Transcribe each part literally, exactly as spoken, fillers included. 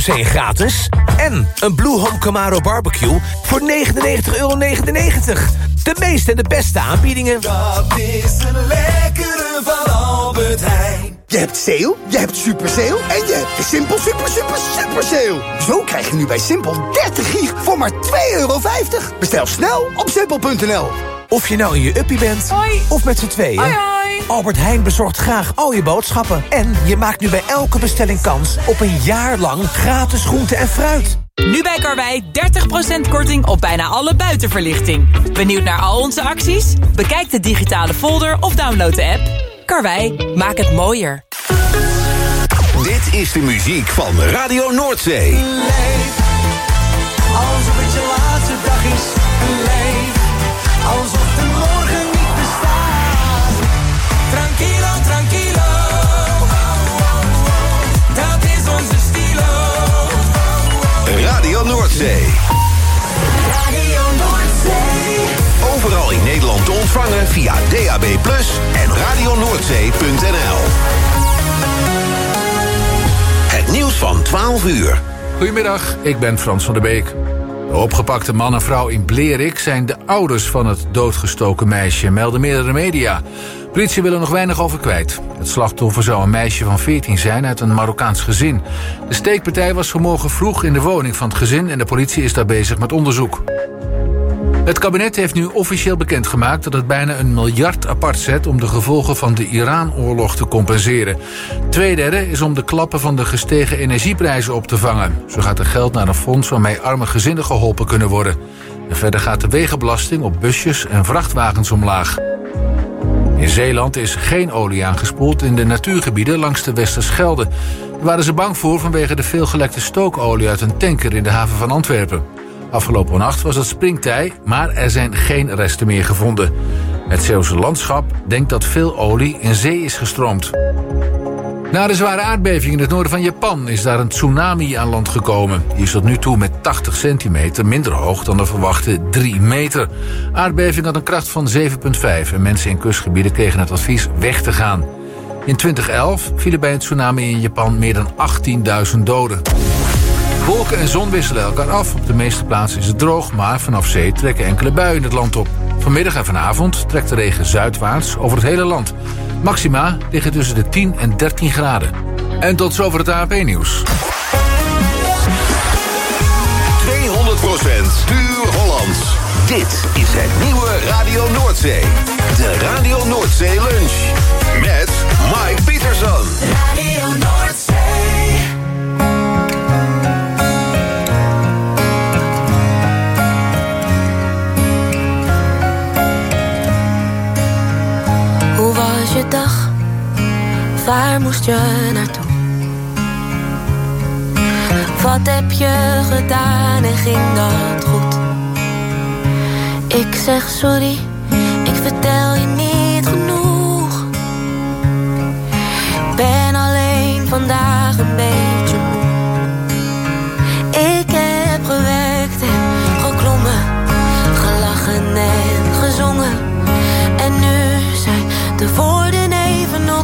één gratis. En een Blue Home Camaro Barbecue voor negenennegentig euro negenennegentig. De meeste en de beste aanbiedingen. Dat is een lekkere van Albert Heijn. Je hebt sale, je hebt super sale en je hebt de Simpel super super super sale. Zo krijg je nu bij Simpel dertig gig voor maar twee euro vijftig. Bestel snel op simpel punt n l. Of je nou in je uppie bent, hoi, of met z'n tweeën. Hoi, hoi. Albert Heijn bezorgt graag al je boodschappen. En je maakt nu bij elke bestelling kans op een jaar lang gratis groente en fruit. Nu bij Karwei dertig procent korting op bijna alle buitenverlichting. Benieuwd naar al onze acties? Bekijk de digitale folder of download de app. Karwei, maak het mooier. Dit is de muziek van Radio Noordzee. Leef, alsof het je laatste dag is. Leef, alsof de morgen niet bestaat. Tranquilo, tranquilo. Dat is onze stilo. Radio Noordzee. Radio Noordzee. Overal in Nederland te ontvangen via D A B plus, en radio noordzee punt n l. Het nieuws van twaalf uur. Goedemiddag, ik ben Frans van der Beek. De opgepakte man en vrouw in Blerik zijn de ouders van het doodgestoken meisje, melden meerdere media. Politie wil er nog weinig over kwijt. Het slachtoffer zou een meisje van veertien zijn uit een Marokkaans gezin. De steekpartij was vanmorgen vroeg in de woning van het gezin en de politie is daar bezig met onderzoek. Het kabinet heeft nu officieel bekendgemaakt dat het bijna een miljard apart zet om de gevolgen van de Iran-oorlog te compenseren. Tweederde is om de klappen van de gestegen energieprijzen op te vangen. Zo gaat er geld naar een fonds waarmee arme gezinnen geholpen kunnen worden. En verder gaat de wegenbelasting op busjes en vrachtwagens omlaag. In Zeeland is geen olie aangespoeld in de natuurgebieden langs de Westerschelde. Daar waren ze bang voor vanwege de veelgelekte stookolie uit een tanker in de haven van Antwerpen. Afgelopen nacht was het springtij, maar er zijn geen resten meer gevonden. Het Zeeuwse landschap denkt dat veel olie in zee is gestroomd. Na de zware aardbeving in het noorden van Japan is daar een tsunami aan land gekomen. Die is tot nu toe met tachtig centimeter minder hoog dan de verwachte drie meter. Aardbeving had een kracht van zeven komma vijf en mensen in kustgebieden kregen het advies weg te gaan. In twintig elf vielen bij een tsunami in Japan meer dan achttienduizend doden. Wolken en zon wisselen elkaar af. Op de meeste plaatsen is het droog, maar vanaf zee trekken enkele buien het land op. Vanmiddag en vanavond trekt de regen zuidwaarts over het hele land. Maxima liggen tussen de tien en dertien graden. En tot zover het A N P-nieuws. tweehonderd procent puur Hollands. Dit is het nieuwe Radio Noordzee. De Radio Noordzee Lunch. Met Mike Pietersen. Radio Noordzee. Hoe was je dag? Waar moest je naartoe? Wat heb je gedaan en ging dat goed? Ik zeg sorry, ik vertel je niet genoeg. Ben alleen vandaag een beetje moe. Ik heb gewerkt en geklommen, gelachen en gezongen. En nu zijn de woorden even op.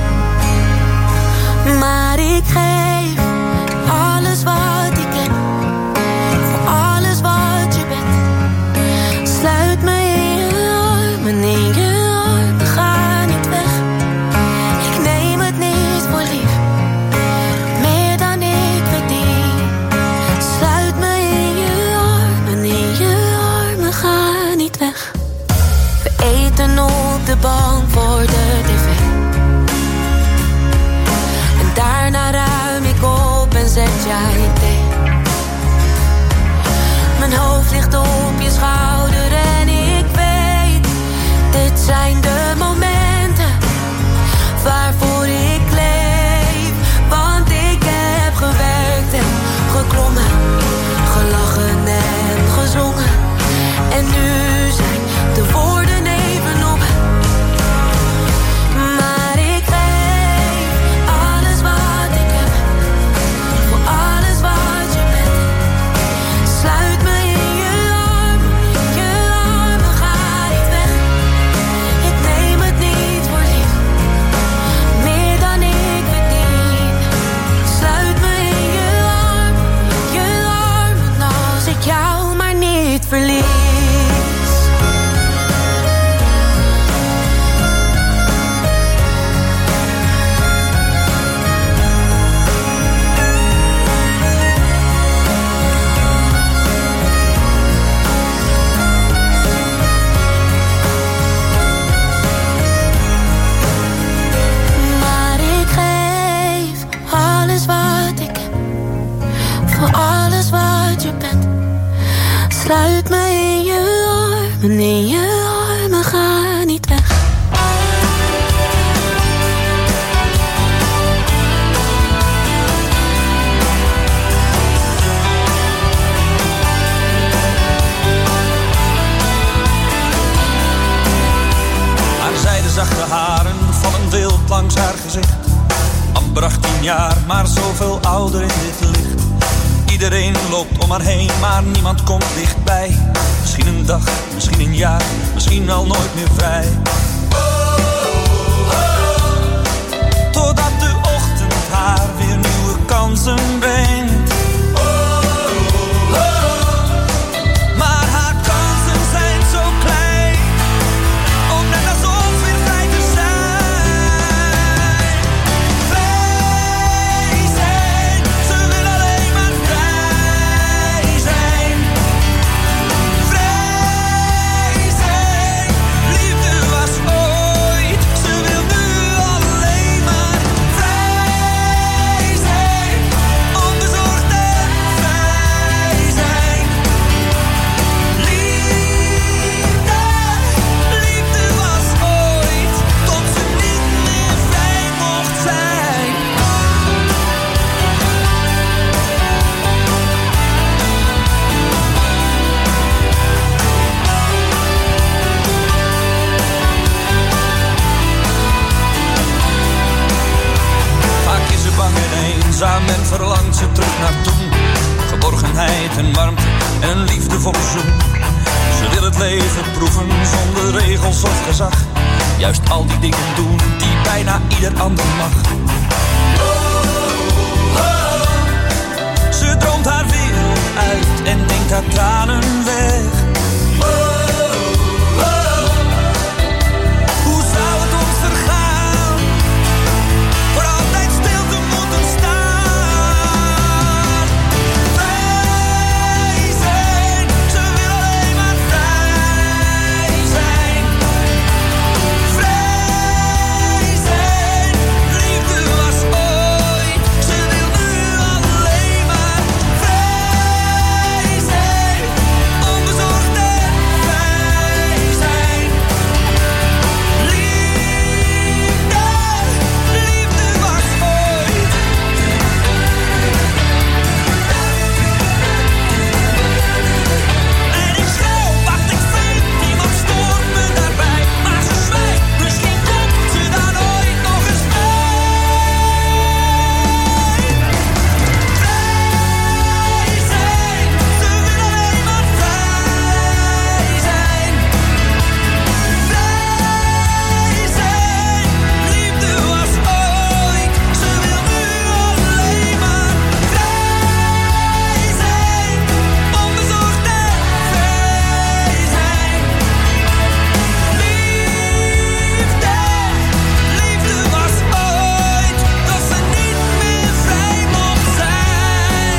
Maar ik geef alles wat ik heb, voor alles wat je bent. Sluit me in je armen, in je armen, ga niet weg. Ik neem het niet voor lief, meer dan ik verdien. Sluit me in je armen, in je armen, ga niet weg. We eten op de bank voor de tv. En daarna ruim ik op en zet jij thee. Mijn hoofd ligt op je schouder en ik weet, dit zijn de momenten waarvoor ik leef. Want ik heb gewerkt en geklommen, gelachen en gezongen. En nu zijn de woorden even op. Maar ik geef alles wat ik heb, voor alles wat je bent. Sluit me in je Sluit me in je armen, in je armen, ga niet weg. Zachte haren vallen wild langs haar gezicht. Amper achttien jaar, maar zoveel ouder in dit licht. Iedereen loopt om haar heen, maar niemand komt dichtbij. Misschien een dag, misschien een jaar, misschien al nooit meer vrij. Oh, oh, oh. Totdat de ochtend haar weer nieuwe kansen brengt. Oh, oh, oh. Maar haar kansen zijn zo klein, om net als ons weer vrij te zijn. Vrij zijn, ze wil alleen maar vrij zijn. Vrij zijn, liefde was ooit, ze wil nu alleen maar vrij zijn. Onbezorgd en vrij zijn. Liefde, liefde was ooit, tot ze niet meer vrij mocht zijn. Vaak is ze bang en eenzaam en verlangt ze terug naar toen. Geborgenheid en warmte en een liefdevolle zoen. Ze wil het leven proeven zonder regels of gezag. Juist al die dingen doen die bijna ieder ander mag. Ze droomt haar wereld uit en denkt haar tranen weg. Hoe zou het ons vergaan? Voor altijd stil te moeten staan. Vrij zijn, ze wil alleen maar vrij zijn. Vrij zijn, liefde was ooit, ze wil nu alleen maar vrij zijn. Onbezorgd en vrij zijn. Liefde, liefde was ooit. En ik schreeuw, wacht, ik vind, niemand stoort me daarbij. Maar ze zwijgt, misschien komt ze dan ooit nog eens bij. Vrij zijn, ze wil alleen maar vrij zijn. Vrij zijn, liefde was ooit, ze wil nu alleen maar vrij zijn. Onbezorgd en vrij zijn. Liefde, liefde was ooit, dat ze niet meer vrij mocht zijn.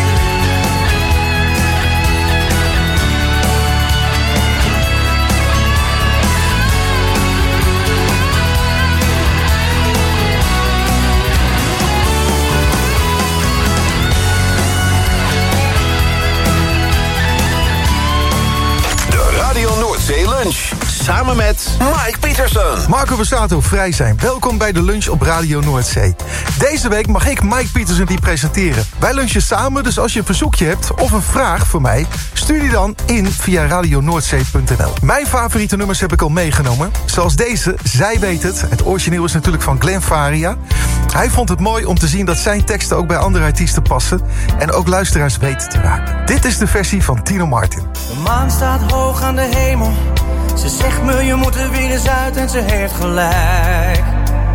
De Radio Noordzee Lunch. Samen met Mike Pietersen. Marco Borsato, vrij zijn. Welkom bij de lunch op Radio Noordzee. Deze week mag ik Mike Pietersen die presenteren. Wij lunchen samen, dus als je een verzoekje hebt of een vraag voor mij, stuur die dan in via radio noordzee punt n l. Mijn favoriete nummers heb ik al meegenomen. Zoals deze, Zij weet het. Het origineel is natuurlijk van Glenn Faria. Hij vond het mooi om te zien dat zijn teksten ook bij andere artiesten passen en ook luisteraars weten te raken. Dit is de versie van Tino Martin. De maan staat hoog aan de hemel. Ze zegt me je moet er weer eens uit en ze heeft gelijk.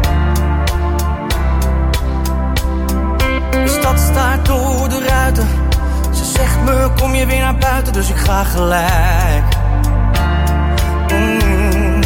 De stad staart door de ruiten. Ze zegt me kom je weer naar buiten, dus ik ga gelijk. Mm.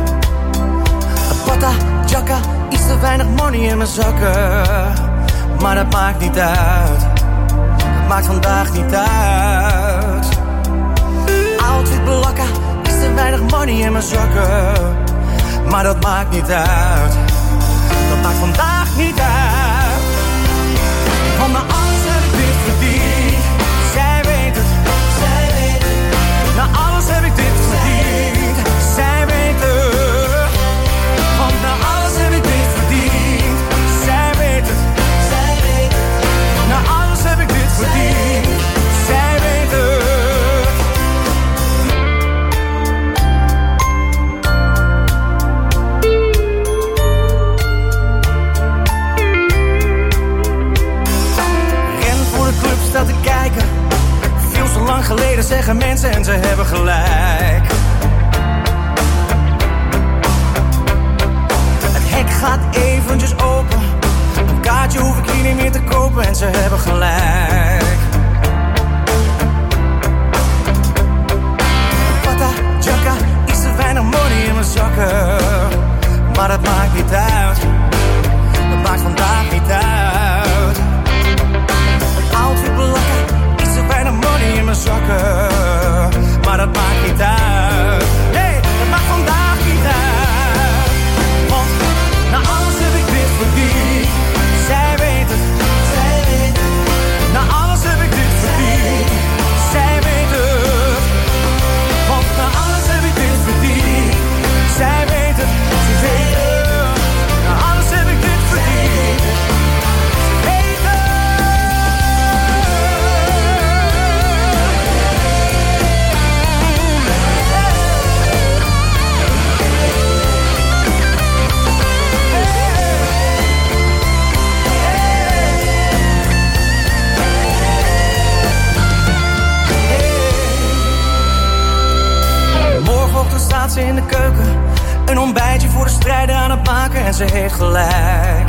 Pata, jacka, iets te weinig money in mijn zakken. Maar dat maakt niet uit. Dat maakt vandaag niet uit. Outfit blakken, iets te weinig money in mijn zakken. Maar dat maakt niet uit. Dat maakt vandaag niet uit. Van mijn alles heb ik weer verdiend. Zij weet het, zij weet het. nee, dat zeggen mensen en ze hebben gelijk. Het hek gaat eventjes open. Een kaartje hoef ik hier niet meer te kopen en ze hebben gelijk. Pata, jaka, iets te weinig money in mijn zakken. Maar dat maakt niet uit. Dat maakt vandaag niet uit. Een outfit belakken, iets te weinig money in mijn zakken. Maar dat maakt niet uit. Nee, dat maakt vandaag niet uit. Want na alles heb ik dit verdiend. Zij weet het, zij weet het. Na alles heb ik dit verdiend. Zij weet het. Want na alles heb ik dit verdiend. Zij weet het, ze weet het. Na alles heb ik dit verdiend. Ze weet het. Morgenochtend staat ze in de keuken. Een ontbijtje voor de strijden aan het maken en ze heeft gelijk.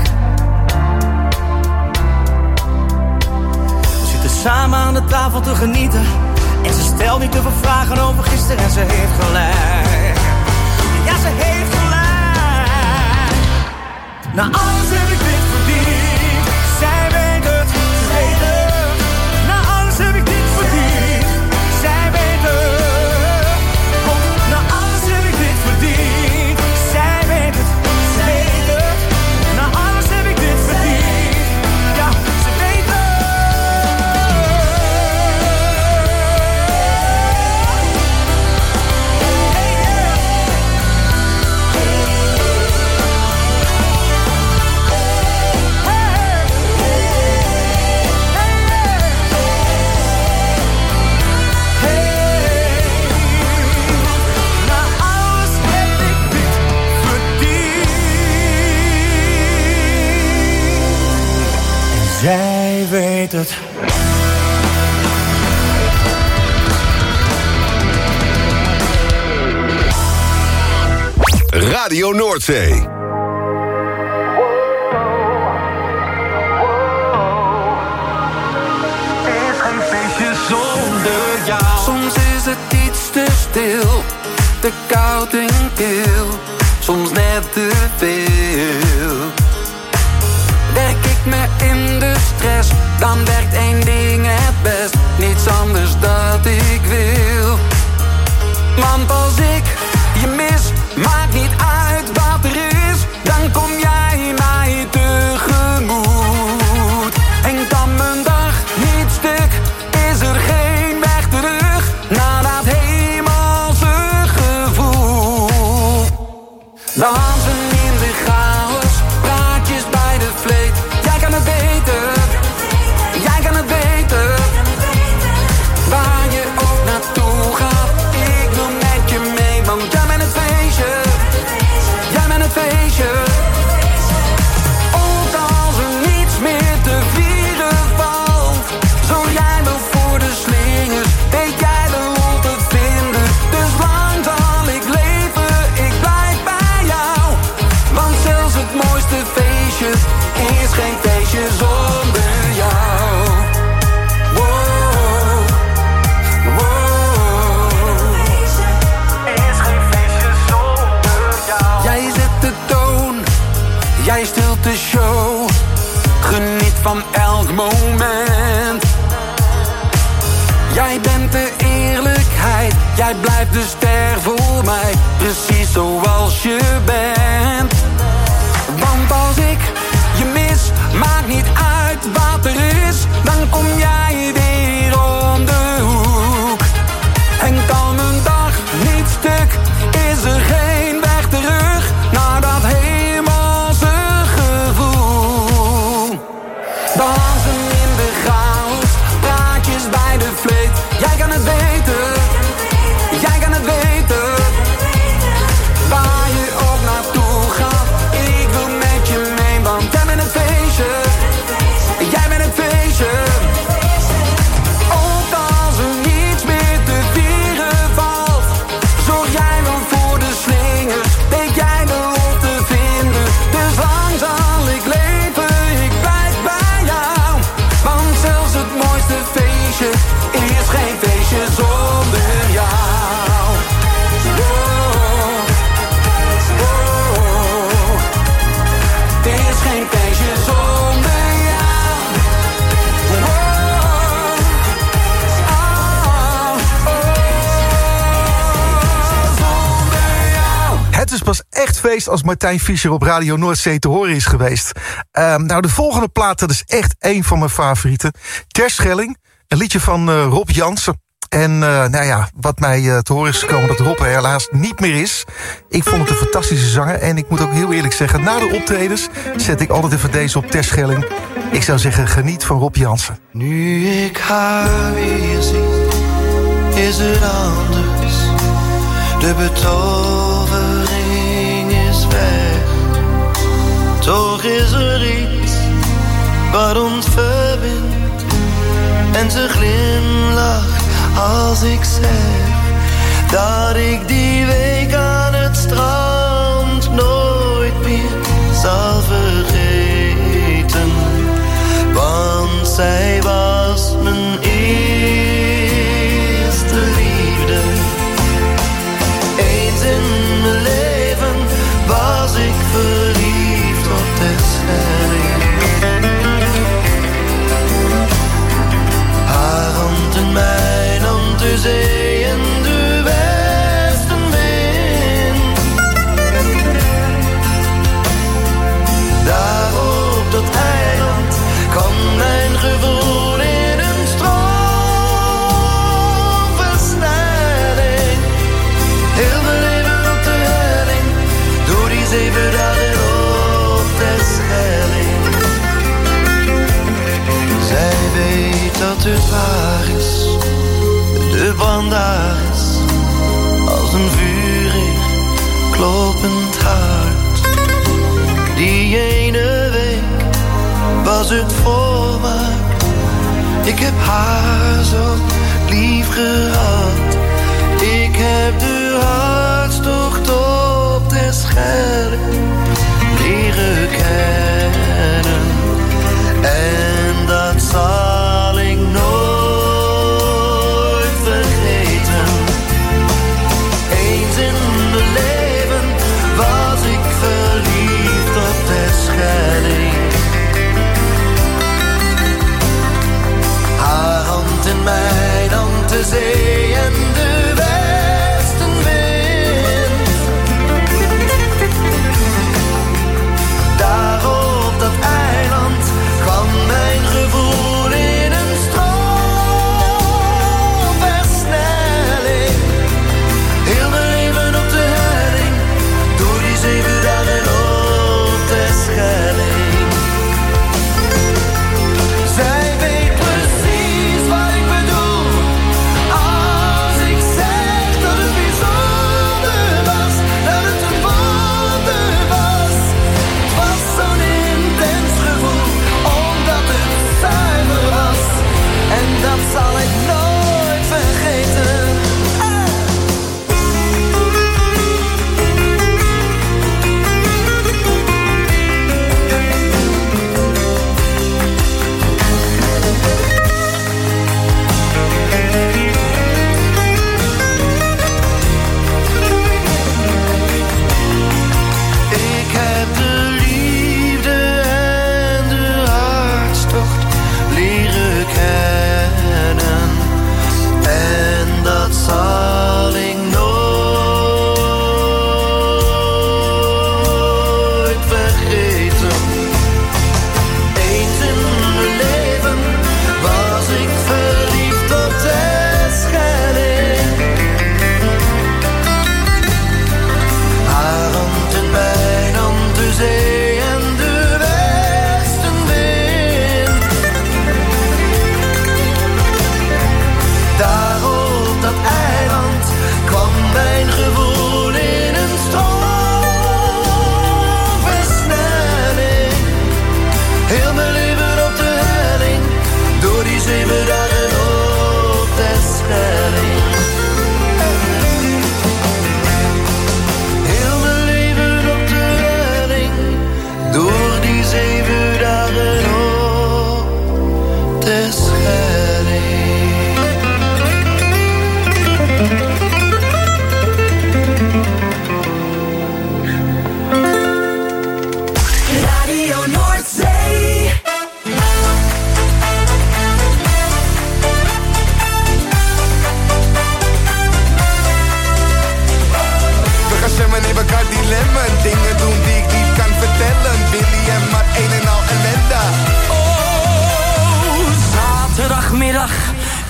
We zitten samen aan de tafel te genieten. En ze stelt niet te veel vragen over gisteren en ze heeft gelijk. Ja, ze heeft gelijk. Na alles heb ik dit verdiend. Zij weet het, ze weet het. Na alles heb ik dit verdiend. Zij weet het. Want na alles heb ik dit verdiend. Zij weet het, ze weet het. Na alles heb ik dit verdiend. Ja, ze weet het. Zij weet het. Radio Noordzee. Soms is het iets te stil, te koud en kil, soms net te veel. Werk ik me in de stress, dan werkt één ding het best. Niets anders dat ik wil. Want als ik je mis, maakt niet uit wat er is. Dan kom jij mij tegemoet. En kan mijn dag niet stuk, is er geen weg terug naar dat hemelse gevoel. Dansen in de chaos, praatjes bij de vleet. Jij kan het beter, jij kan het beter. Waar je ook naartoe gaat, ik wil met je mee. Want jij bent het feestje, jij bent het feestje. Ook als er niets meer te vieren valt, zorg jij wel voor de slingers, weet jij de lol te vinden. Dus lang zal ik leven, ik blijf bij jou. Want zelfs het mooiste feestje is geen feestje zonder jou. Wow, wow. Is geen feestje zonder jou. Jij zet de toon, jij stilt de show. Geniet van elk moment. Jij bent de eerlijkheid, jij blijft de ster voor mij. Precies zoals je bent. Want als ik je mis, maakt niet uit wat er is. Dan kom jij weer om de hoek. En kan een dag niet stuk, is er geen weg terug naar dat hemelse gevoel. Dansen in de chaos, praatjes bij de vleet. Jij kan het weten, jij kan het weten. Waar je ook naartoe gaat, ik wil met je mee. Want jij bent het feestje, jij bent het feestje. feest als Martijn Fischer op Radio Noordzee te horen is geweest. Uh, nou, de volgende plaat, dat is echt één van mijn favorieten. Terschelling, een liedje van uh, Rob Jansen. En uh, nou ja, wat mij uh, te horen is gekomen dat Rob er helaas niet meer is. Ik vond het een fantastische zanger. En ik moet ook heel eerlijk zeggen, na de optredens zet ik altijd even deze op Terschelling. Ik zou zeggen, geniet van Rob Jansen. Nu ik haar weer zie, is het anders. De betovering is weg. Toch is er iets wat ons verbindt. En ze glimlacht als ik zeg dat ik die week aan het strand nooit meer zal vergeten. Want zij was mijn eerste liefde. Eens in mijn leven was ik verliefd op Terschelling. Haar hand in mijn hand, de zee en de westenwind. Daar op dat eiland kan mijn gevoel in een stroomversnelling. Heel mijn leven op de helling, door die zeven dagen op Terschelling. Zij weet dat het waar is, de brand daar is, als een vurig kloppend hart. Die ene week was het voormaak. Ik heb haar zo lief gehad. Ik heb de hartstocht op Terschelling leren kennen. En dat zal ik nooit vergeten. Eens in mijn leven was ik verliefd op Terschelling. Haar hand in mijn hand, de zee en de westenwind. Daar op dat eiland kwam mijn gevoel in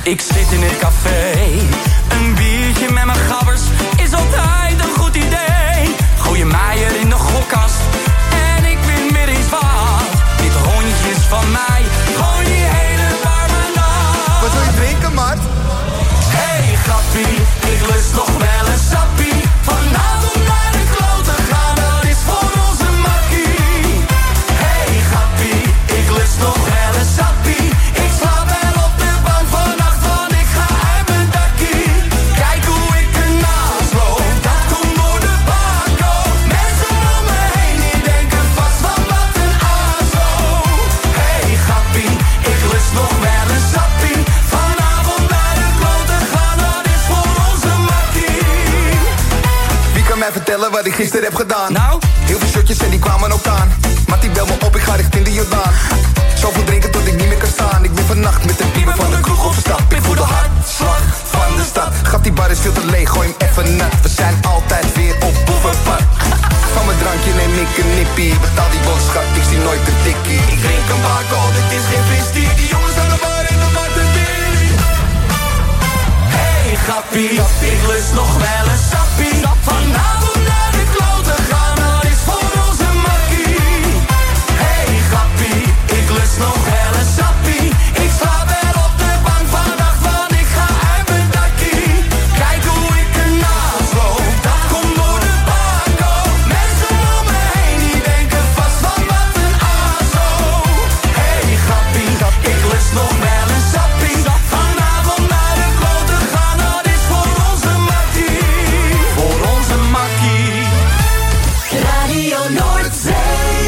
Ik zit in het café, een biertje met mijn gabbers is altijd een goed idee. Gooi je mij er in de gokkast en ik win weer eens wat. Dit hondje is van mij, gooi die hele warme nacht. Wat wil je drinken, Mart? Hey grappie, ik lust nog wel een sappie. Vanavond naar de kloten gaan, dat is voor onze makkie. Hey grappie, ik lust nog wel een sappie. Ik slaap wel op de bank vannacht, want ik ga uit mijn dakkie. Kijk hoe ik ernaast loop, dat komt door de bako. Mensen om me heen, die denken vast van wat een azo. Hey grappie, ik lust nog wel een sappie. Vanavond naar de kloten gaan, dat is voor onze makkie. Wie kan mij vertellen wat ik gisteren heb gedaan? Nou? Heel veel shotjes en die kwamen ook aan. Mattie bel me op, ik ga richting de Jordaan. Zoveel drinken tot ik niet meer kan staan. Ik ben vannacht met de pieper van de kroeg overstapt. Ik voel de hartslag van de stad. Gat die bar is veel te leeg, gooi hem even nat. We zijn altijd weer op boevenpad. Van mijn drankje neem ik een nippie. Betaal die boodschap, ik zie nooit een tikkie. Ik drink een bako, dit is geen fristie. Die jongens aan de bar en de mat en bier. Hey grappie, ik lust nog wel een sappie. Vanavond naar de kloten gaan, dat is voor onze makkie. Hey grappie, ik lust nog wel een sappie. Ik slaap wel op de bank vannacht, want ik ga uit mijn dakkie. Kijk hoe ik ernaast loop, dat komt door de bako. Mensen om me heen, die denken vast van wat een azo. Hey grappie, ik lust nog wel een sappie. Vanavond naar de kloten gaan, dat is voor onze makkie. Voor onze makkie. Radio Noordzee.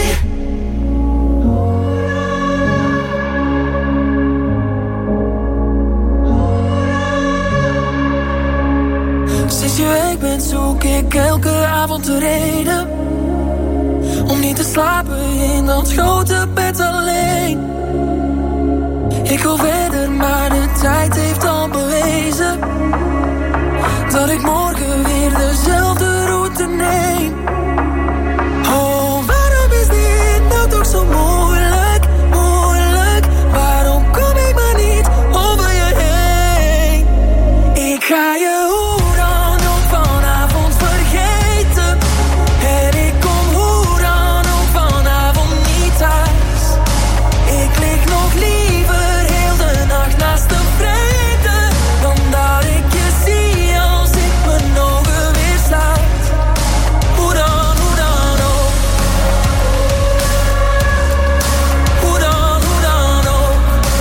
Sinds je weg bent zoek ik elke avond de reden om niet te slapen in dat grote bed alleen. Ik wil verder, maar de tijd heeft al bewezen dat ik morgen weer dezelfde route neem. Oh, waarom is dit nou toch zo moeilijk, moeilijk? Waarom kom ik maar niet over je heen? Ik ga je hoe dan ook vanavond vergeten. En ik kom hoe dan ook vanavond niet thuis. Ik lig nog liever heel de nacht naast de vreemde, dan dat ik je zie als ik mijn ogen weer sluit. Hoe dan, hoe dan ook. Hoe dan, hoe dan ook.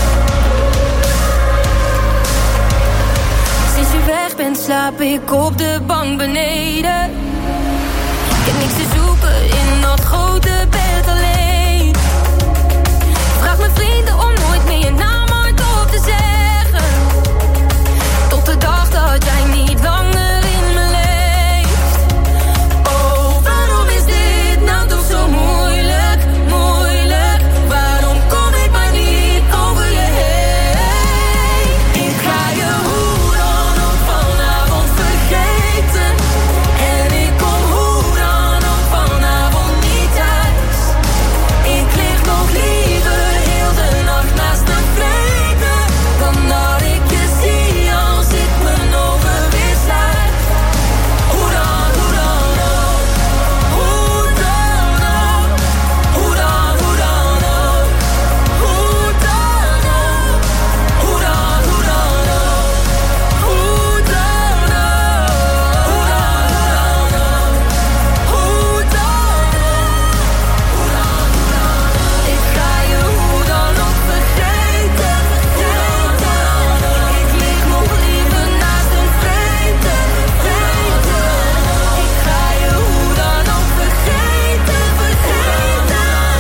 Sinds je weg bent slaap ik op de bank beneden. Ik heb niks te zoeken in dat grote bed alleen. Vraag mijn vrienden om nooit meer je naam hardop te zeggen. Tot de dag dat jij niet langer in me leeft. Oh, waarom is dit nou toch zo moeilijk, moeilijk? Waarom kom ik maar niet over je heen? Ik ga je hoe dan ook vanavond vergeten. En ik kom hoe dan ook vanavond niet thuis. Ik lig nog liever heel de nacht naast de vreemde, dan dat ik je zie als ik mijn ogen weer sluit. Hoe dan, hoe dan ook. Hoe dan ook. Hoe dan, hoe dan ook. Hoe dan ook. Hoe dan, hoe dan ook. Hoe dan ook. Hoe dan, hoe dan ook. Hoe dan ook. Hoe dan, hoe dan ook. Ik ga je hoe dan ook vergeten. Hoe dan ook. Ik lig nog liever naast een vreemde, vreemde. Ik ga je hoe dan ook vergeten, vergeten.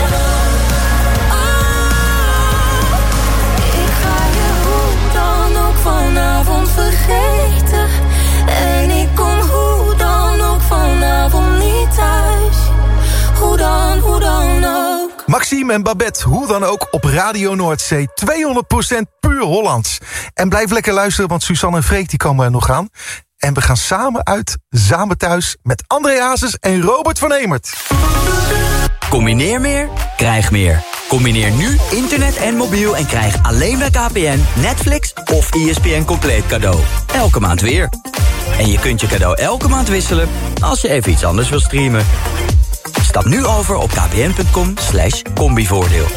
Oh, ik ga je hoe dan ook vanavond vergeten. En ik kom hoe dan ook vanavond niet thuis. Hoe dan, hoe dan ook. Maxime en Babette, hoe dan ook, op Radio Noordzee. tweehonderd procent puur Hollands. En blijf lekker luisteren, want Suzanne en Freek die komen er nog aan. En we gaan samen uit, samen thuis, met André Hazes en Robert van Emert. Combineer meer, krijg meer. Combineer nu internet en mobiel en krijg alleen bij K P N Netflix of E S P N compleet cadeau. Elke maand weer. En je kunt je cadeau elke maand wisselen als je even iets anders wil streamen. Stap nu over op kpn.com slash combivoordeel.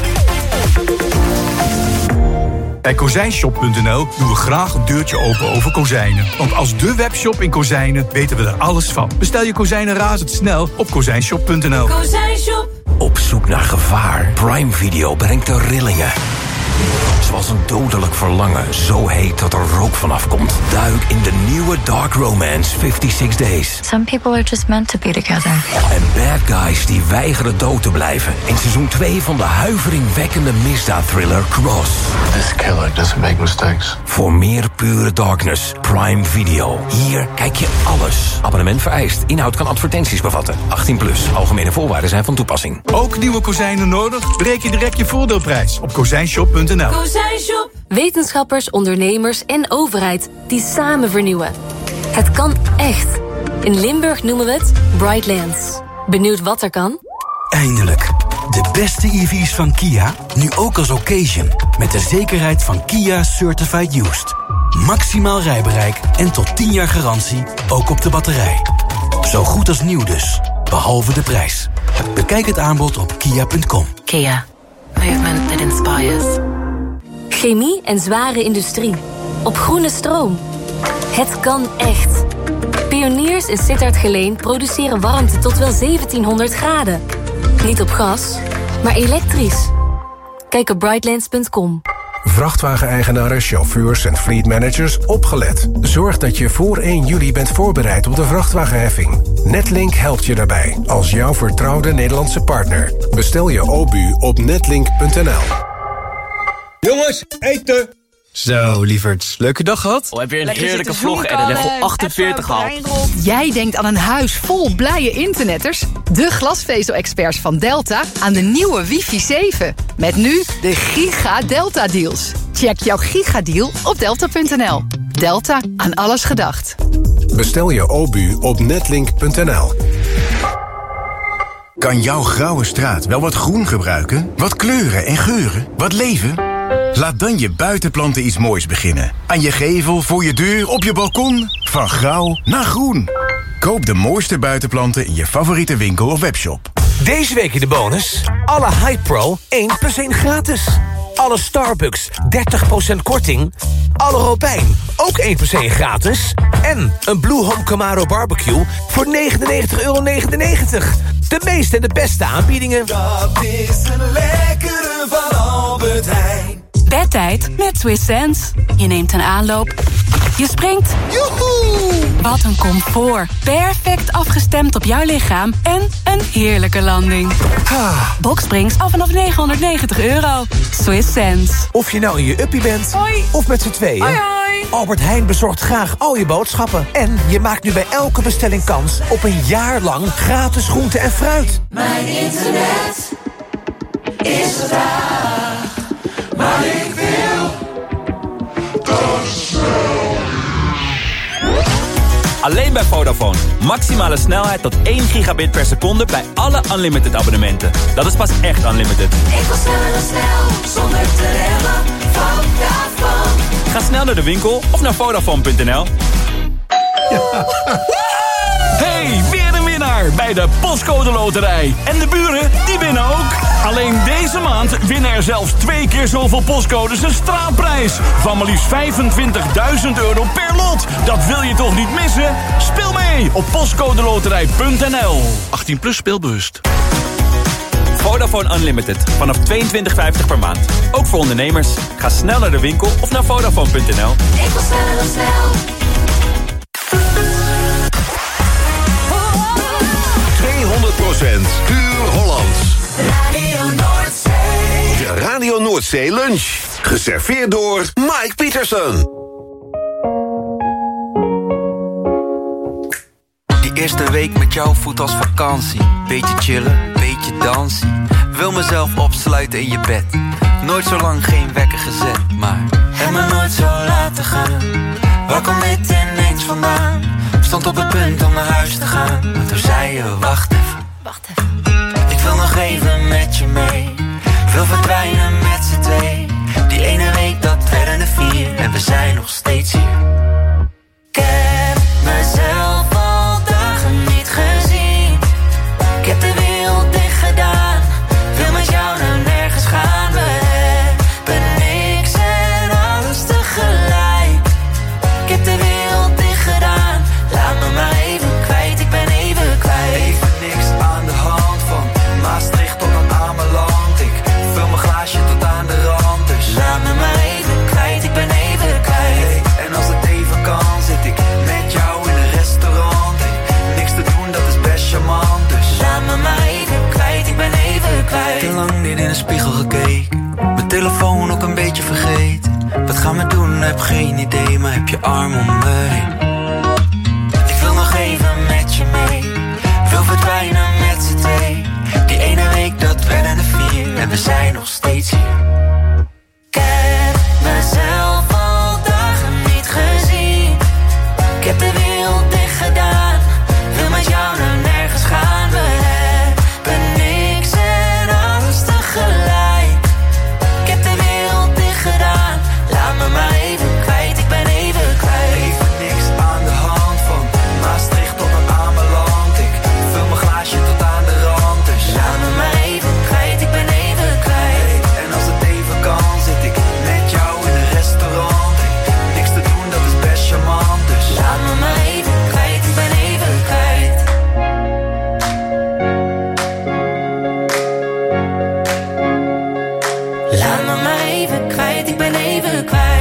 Bij kozijnshop punt n l doen we graag een deurtje open over kozijnen. Want als de webshop in kozijnen weten we er alles van. Bestel je kozijnen razendsnel op kozijnshop punt n l. Kozijnshop. Op zoek naar gevaar. Prime Video brengt de rillingen. Zoals een dodelijk verlangen, zo heet dat er rook vanaf komt. Duik in de nieuwe dark romance vijfenzestig Days. Some people are just meant to be together. En bad guys die weigeren dood te blijven. In seizoen twee van de huiveringwekkende misdaadthriller Cross. This killer doesn't make mistakes. Voor meer pure darkness, Prime Video. Hier kijk je alles. Abonnement vereist. Inhoud kan advertenties bevatten. achttien plus. Algemene voorwaarden zijn van toepassing. Ook nieuwe kozijnen nodig? Breek je direct je voordeelprijs op kozijnshop punt n l. Kozijnshop. Wetenschappers, ondernemers en overheid die samen vernieuwen. Het kan echt. In Limburg noemen we het Brightlands. Benieuwd wat er kan? Eindelijk. De beste E V's van Kia, nu ook als occasion. Met de zekerheid van Kia Certified Used. Maximaal rijbereik en tot tien jaar garantie, ook op de batterij. Zo goed als nieuw dus, behalve de prijs. Bekijk het aanbod op kia punt com. Kia. Movement that inspires. Chemie en zware industrie. Op groene stroom. Het kan echt. Pioniers in Sittard-Geleen produceren warmte tot wel zeventienhonderd graden. Niet op gas, maar elektrisch. Kijk op brightlands punt com. Vrachtwageneigenaren, chauffeurs en fleetmanagers, opgelet. Zorg dat je voor één juli bent voorbereid op de vrachtwagenheffing. Netlink helpt je daarbij, als jouw vertrouwde Nederlandse partner. Bestel je O B U op netlink punt n l. Jongens, eten! Zo, lieverds. Leuke dag gehad? Oh, heb je een heerlijke vlog en een level achtenveertig gehaald. Jij denkt aan een huis vol blije internetters? De glasvezel-experts van Delta aan de nieuwe wifi zeven. Met nu de Giga Delta deals. Check jouw gigadeal op delta punt n l. Delta, aan alles gedacht. Bestel je O B U op netlink punt n l. Kan jouw grauwe straat wel wat groen gebruiken? Wat kleuren en geuren? Wat leven? Laat dan je buitenplanten iets moois beginnen. Aan je gevel, voor je deur, op je balkon. Van grauw naar groen. Koop de mooiste buitenplanten in je favoriete winkel of webshop. Deze week in de bonus. Alle Hype Pro één plus één gratis. Alle Starbucks dertig procent korting. Alle Robijn ook één plus één gratis. En een Blue Home Camaro Barbecue voor negenennegentig euro negenennegentig. De meeste en de beste aanbiedingen. Dat is een lekkere van Albert Heijn. Bedtijd met Swiss Sense. Je neemt een aanloop. Je springt. Joehoe! Wat een comfort. Perfect afgestemd op jouw lichaam. En een heerlijke landing. Boxsprings af vanaf negenhonderdnegentig euro. Swiss Sense. Of je nou in je uppie bent, hoi. Of met z'n tweeën. Hoi, hoi. Albert Heijn bezorgt graag al je boodschappen. En je maakt nu bij elke bestelling kans op een jaar lang gratis groente en fruit. Mijn internet is raar, maar ik wil dat snel. Alleen bij Vodafone. Maximale snelheid tot één gigabit per seconde bij alle unlimited abonnementen. Dat is pas echt unlimited. Ik wil sneller dan snel, zonder te remmen. Vodafone. Ga snel naar de winkel of naar vodafone punt n l. Hey, weer een winnaar bij de Postcode Loterij. En de buren, die winnen ook. Alleen deze maand winnen er zelfs twee keer zoveel postcodes een straatprijs. Van maar liefst vijfentwintigduizend euro per lot. Dat wil je toch niet missen? Speel mee op postcodeloterij punt n l. achttien plus speelbewust. Vodafone Unlimited. Vanaf tweeëntwintig vijftig per maand. Ook voor ondernemers. Ga snel naar de winkel of naar vodafone punt n l. Ik wil sneller dan snel. tweehonderd procent puur Hollands. Radio Noordzee. De Radio Noordzee lunch. Geserveerd door Mike Pietersen. Die eerste week met jou voelt als vakantie. Beetje chillen, beetje dansen. Wil mezelf opsluiten in je bed. Nooit zo lang geen wekker gezet, maar heb me nooit zo laten gaan. Waar komt dit ineens vandaan? Stond op het punt om naar huis te gaan, maar toen zei je wacht even. Wacht even. Ik wil nog even met je mee. Wil verdwijnen met z'n twee. Die ene week dat werden er vier. En we zijn nog steeds hier. Ik heb mezelf al dagen niet gezien. Ik heb de wereld dicht gedaan. Wil met jou naar nergens gaan. We hebben niks en alles tegelijk. Ik heb de wereld dicht gedaan. Laat me maar even kwijt, ik ben even kwijt. Even niks aan de hand van Maastricht tot aan Ameland. Ik vul mijn glaasje tot aan de rand. Dus laat me maar even kwijt, ik ben even kwijt. Hey, en als het even kan, zit ik met jou in een restaurant. Hey, niks te doen, dat is best charmant. Dus laat me maar even kwijt, ik ben even kwijt. Te lang niet in een spiegel gekeken. Mijn telefoon ook een beetje vergeten. Wat gaan we doen, heb geen idee. Maar heb je arm om me heen. Ik wil nog even met je mee. Wil verdwijnen met z'n twee. Die ene week dat werden er vier. En we zijn nog steeds hier. Ik heb mezelf al dagen niet gezien. Ik heb de wereld dicht gedaan. Wil met jou naar nergens gaan. We hebben niks en alles tegelijk. Ik heb de wereld dicht gedaan. Laat me maar even kwijt, ik ben even kwijt. Even niks aan de hand van Maastricht tot aan Ameland. Ik vul mijn glaasje tot aan de rand. Dus laat me maar even kwijt, ik ben even kwijt. Hey, en als het even kan, zit ik met jou in een restaurant. Hey, niks te doen, dat is best charmant. Dus laat me maar even kwijt, ik ben even kwijt. Laat me maar even kwijt, ik ben even kwijt.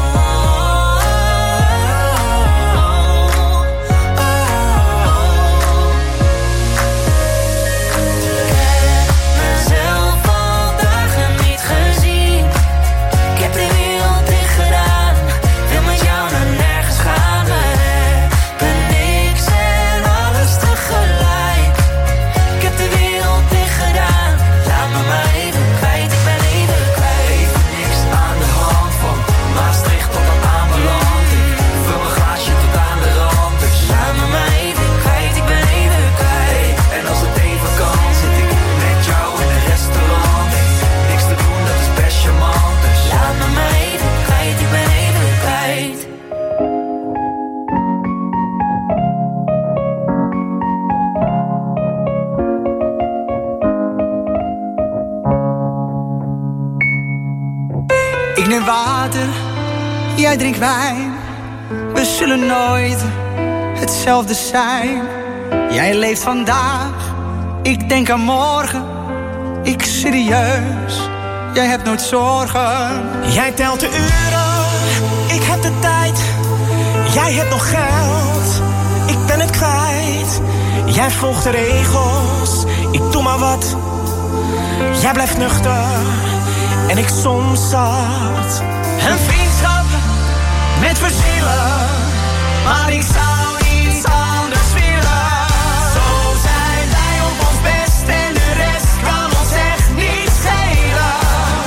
Ik neem water, jij drinkt wijn. We zullen nooit hetzelfde zijn. Jij leeft vandaag, ik denk aan morgen. Ik serieus, jij hebt nooit zorgen. Jij telt de uren, ik heb de tijd. Jij hebt nog geld, ik ben het kwijt. Jij volgt de regels, ik doe maar wat. Jij blijft nuchter en ik soms zat. Een vriendschap met verschillen, maar ik zou iets anders willen. Zo zijn wij op ons best en de rest kan ons echt niet schelen.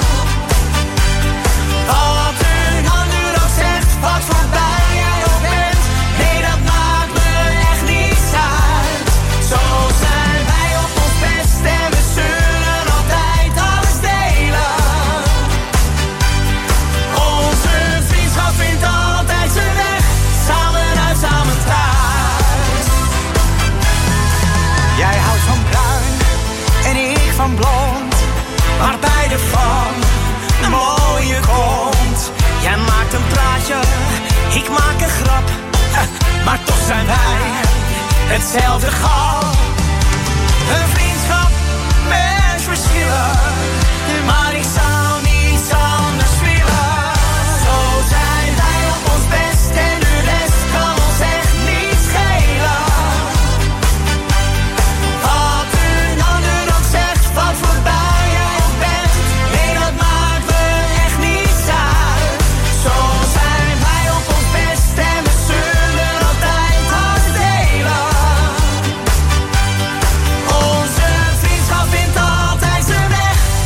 Wat een ander ook zegt, wat voorbij jij ook bent, nee dat maakt me echt niets uit. Zo zijn wij op ons best en we zullen altijd alles delen. Onze vriendschap vindt altijd zijn weg, samen uit, samen thuis. Jij houdt van bruin en ik van blond, maar beide van een mooie kont. Jij maakt een praatje, ik maak een grap, maar toch zijn wij hetzelfde gal. Een vriendschap met verschillen, maar ik zou niets anders willen. Zo zijn wij op ons best en de rest kan ons echt niet schelen. Wat een ander ook zegt, wat voorbij jij ook bent, nee dat maakt me echt niets uit. Zo zijn wij op ons best en we zullen altijd alles delen. Onze vriendschap vindt altijd zijn weg,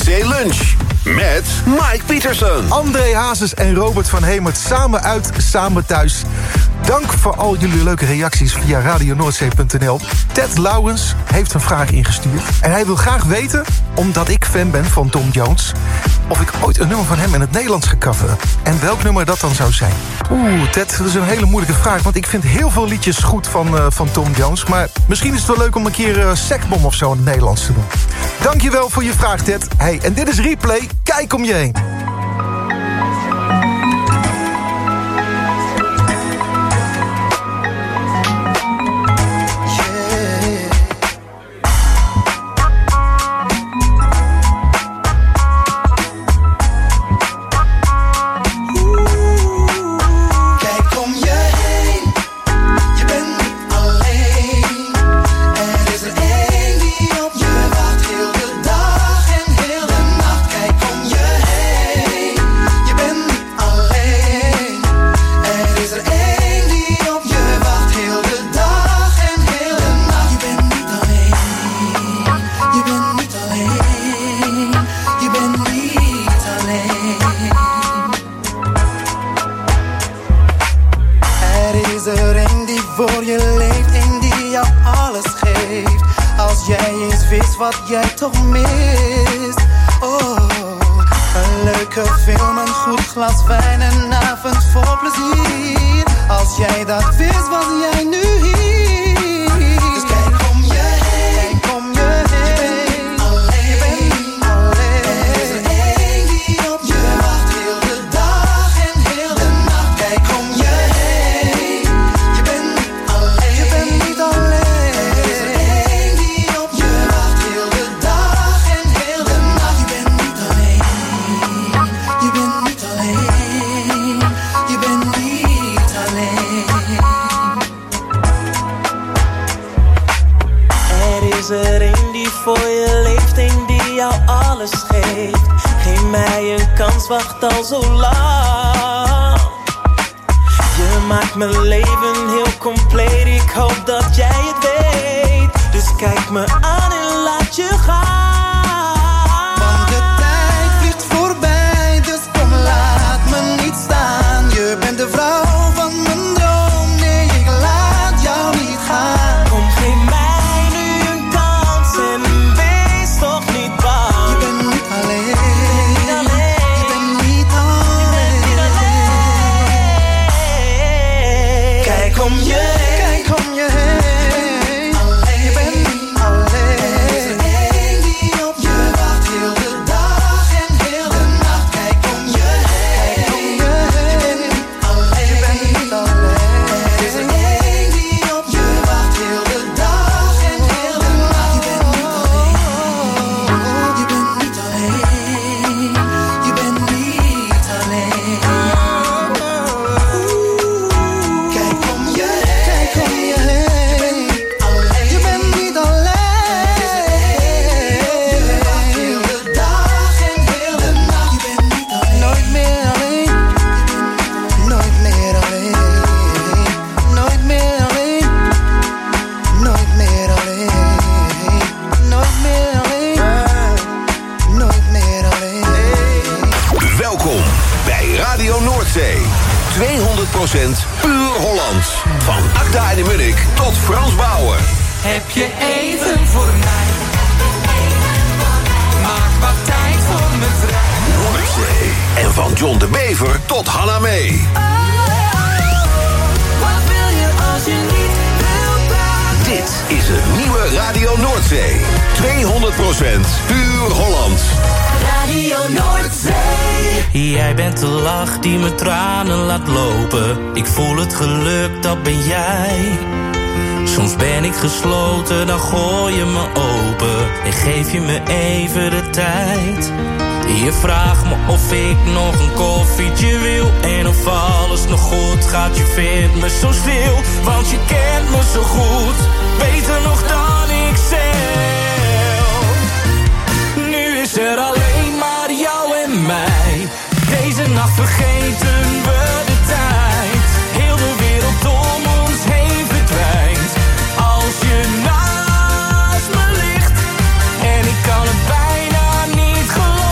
Noordzee Lunch. Met Mike Pietersen. André Hazes en Robert van Hemert samen uit, samen thuis. Dank voor al jullie leuke reacties via radio noordzee punt n l. Ted Lauwens heeft een vraag ingestuurd. En hij wil graag weten, omdat ik fan ben van Tom Jones, of ik ooit een nummer van hem in het Nederlands ga coveren. En welk nummer dat dan zou zijn. Oeh, Ted, dat is een hele moeilijke vraag. Want ik vind heel veel liedjes goed van, uh, van Tom Jones. Maar misschien is het wel leuk om een keer uh, Sekbom of zo in het Nederlands te doen. Dankjewel voor je vraag, Ted. Hey, en dit is Replay. Kijk om je heen. Wat jij toch mist. Oh, een leuke film, een goed glas wijn, een avond vol plezier. Als jij dat wist, was jij nu hier. Dus kijk om je heen, kijk om je heen. Je bent niet alleen, je bent niet alleen. Er is er één die op je wacht, heel de dag en heel de nacht. Kijk om je heen, je bent niet alleen, je bent niet alleen. Is er een die voor je leeft, een die jou alles geeft. Geef mij een kans, wacht al zo lang. Je maakt mijn leven heel compleet, ik hoop dat jij het weet. Dus kijk me aan en laat je gaan. Want de tijd vliegt voorbij, dus kom laat me niet staan. Je bent de vrouw van mijn droom, nee ik laat jou niet gaan. Kom geef mij Kom je, kijk om je heen. Alleen, je bent niet alleen. Er is er één die op je wacht, heel de dag en heel de nacht. Kijk om je heen, kijk om je heen. Alleen, je bent niet alleen. Er is er één die op je wacht, heel de dag en heel de nacht. Je bent niet alleen, je bent niet alleen. Je bent niet alleen. tweehonderd procent puur Hollands. Van Akda en de Munnik tot Frans Bauer. Heb je even voor mij? Maak wat tijd voor me vrij. Noordzee. En van John de Bever tot Hanna Mee. Oh, wat wil je als je niet wilt praten? Dit is een nieuwe Radio Noordzee. tweehonderd procent puur Hollands. Radio Noordzee. Jij bent de lach die me tranen laat lopen. Ik voel het geluk, dat ben jij. Soms ben ik gesloten, dan gooi je me open. En geef je me even de tijd. Je vraagt me of ik nog een koffietje wil. En of alles nog goed gaat, je vindt me zo stil. Want je kent me zo goed, beter nog dan ik zelf. Nu is er alleen maar jou en mij. Deze nacht vergeten we de tijd. Heel de wereld om ons heen verdwijnt. Als je naast me ligt. En ik kan het bijna niet geloven.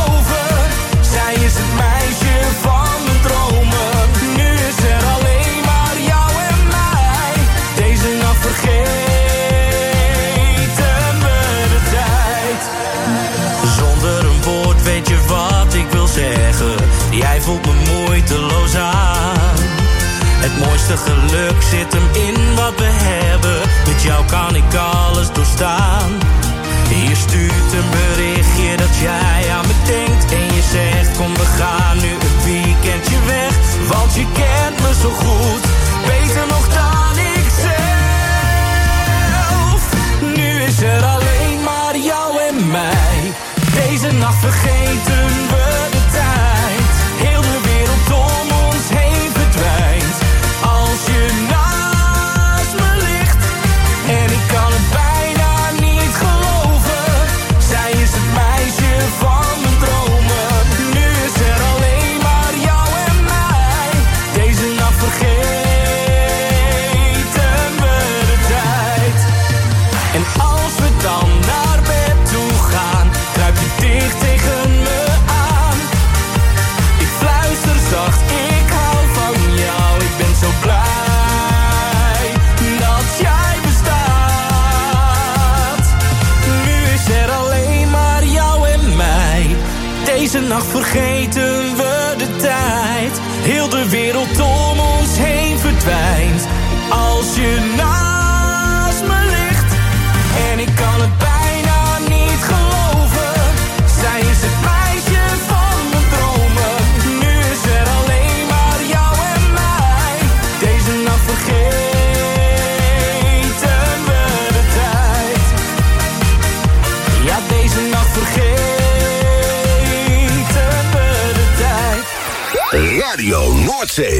geluk zit hem in wat we hebben. Met jou kan ik alles doorstaan. Je stuurt een berichtje dat jij aan me denkt. En je zegt kom we gaan nu een weekendje weg. Want je kent me zo goed, beter nog dan ik zelf. Nu is er alleen maar jou en mij. Deze nacht vergeten we de tijd. Heel de wereld om ons heen verdwijnt. Als je naast me ligt en ik kan het bijna niet geloven. Zij is het meisje van mijn dromen. Nu is er alleen maar jou en mij. Deze nacht vergeten we de tijd. En als we dan naar bed toe gaan, kruip je dicht tegen me aan. Ik fluister zacht, ik hou van jou. Ik ben zo blij dat jij bestaat. Nu is er alleen maar jou en mij. Deze nacht vergeten we de tijd. Heel de wereld om ons heen verdwijnt. Als je naast me ligt en ik kan het bijna niet geloven. Zij is het meisje van mijn dromen. Nu is er alleen maar jou en mij. Deze nacht vergeten we de tijd. Ja, deze nacht vergeten we de tijd. Radio Noordzee.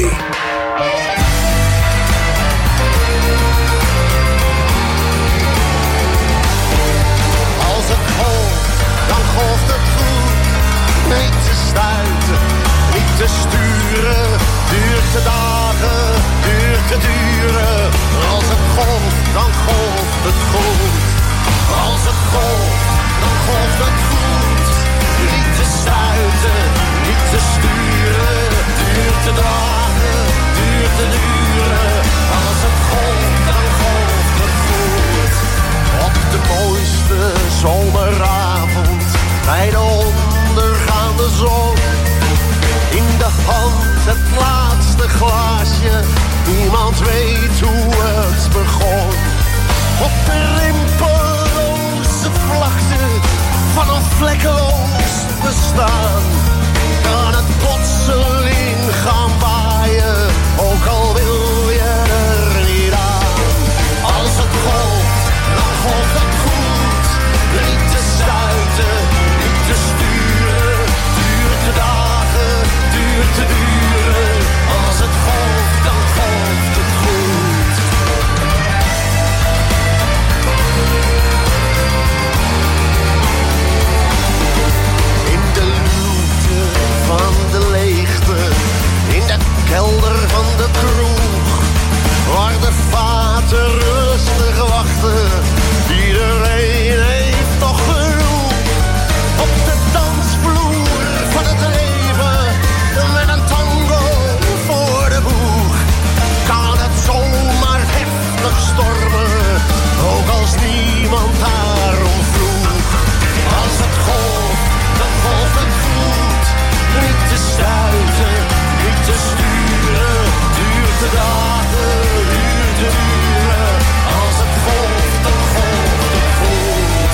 Als het golft, dan golft het goed. Niet te stuiten, niet te sturen. Duurt te dagen, duurt te duren. Als het golft, dan golft het goed. Als het golft, dan golft het goed. Niet te stuiten, niet te sturen. Duurt te dagen, duurt te duren. Als het golft, dan golft het goed. Op de mooiste zomeravond, bij de ondergaande zon. In de hand het laatste glaasje, niemand weet hoe het begon. Op de rimpelloze vlakte van een vlekkeloos bestaan, kan het plotseling gaan waaien, ook al wil je er niet aan. Als het golft, dan golft het goed. Niet te stuiten, niet te sturen. Duurt te dagen, duurt te duren. Als het golft, dan golft het goed. In de luwte van de leegte, in de kelder van de kroeg, waar de vaten rustig wachten, iedereen heeft nog genoeg. Op de dansvloer van het leven, met een tango voor de boeg, kan het zomaar heftig stormen, ook als niemand daarom vroeg. Als het golft, dan golft het goed. Niet te stuiten, niet te sturen. Duurt de dagen, duurt te duren. Als het golft, dan golft het goed.